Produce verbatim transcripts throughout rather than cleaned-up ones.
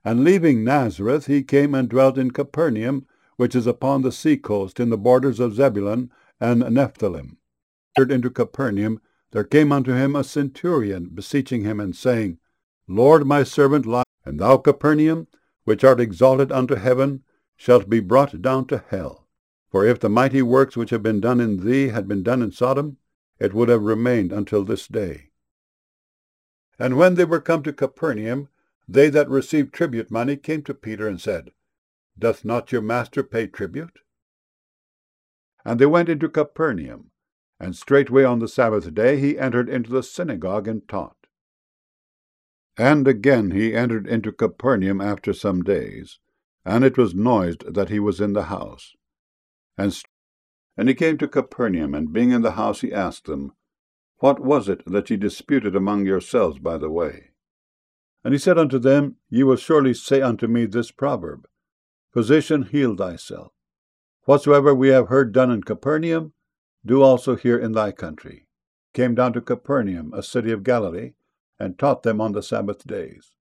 And leaving Nazareth, he came and dwelt in Capernaum, which is upon the sea coast, in the borders of Zebulun and Nephthalim. Entered into Capernaum, there came unto him a centurion, beseeching him, and saying, Lord, my servant lieth, and thou, Capernaum, which art exalted unto heaven, shalt be brought down to hell. For if the mighty works which have been done in thee had been done in Sodom, it would have remained until this day. And when they were come to Capernaum, they that received tribute money came to Peter and said, Doth not your master pay tribute? And they went into Capernaum, and straightway on the Sabbath day he entered into the synagogue and taught. And again he entered into Capernaum after some days, and it was noised that he was in the house. And, st- and he came to Capernaum, and being in the house he asked them, What was it that ye disputed among yourselves by the way? And he said unto them, Ye will surely say unto me this proverb, Physician, heal thyself. Whatsoever we have heard done in Capernaum, do also here in thy country. Came down to Capernaum, a city of Galilee, and taught them on the Sabbath days.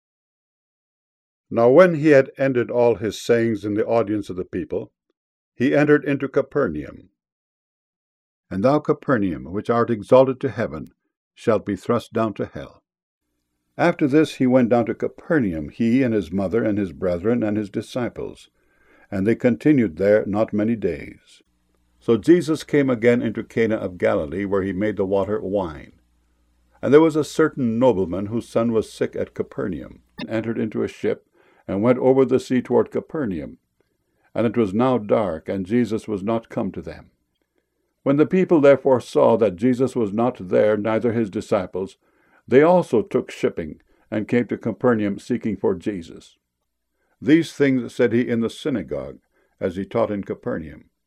Now when he had ended all his sayings in the audience of the people, he entered into Capernaum. And thou, Capernaum, which art exalted to heaven, shalt be thrust down to hell. After this he went down to Capernaum, he and his mother and his brethren and his disciples, and they continued there not many days. So Jesus came again into Cana of Galilee, where he made the water wine. And there was a certain nobleman whose son was sick at Capernaum, and entered into a ship, and went over the sea toward Capernaum. And it was now dark, and Jesus was not come to them. When the people therefore saw that Jesus was not there, neither his disciples, they also took shipping, and came to Capernaum, seeking for Jesus. These things said he in the synagogue, as he taught in Capernaum.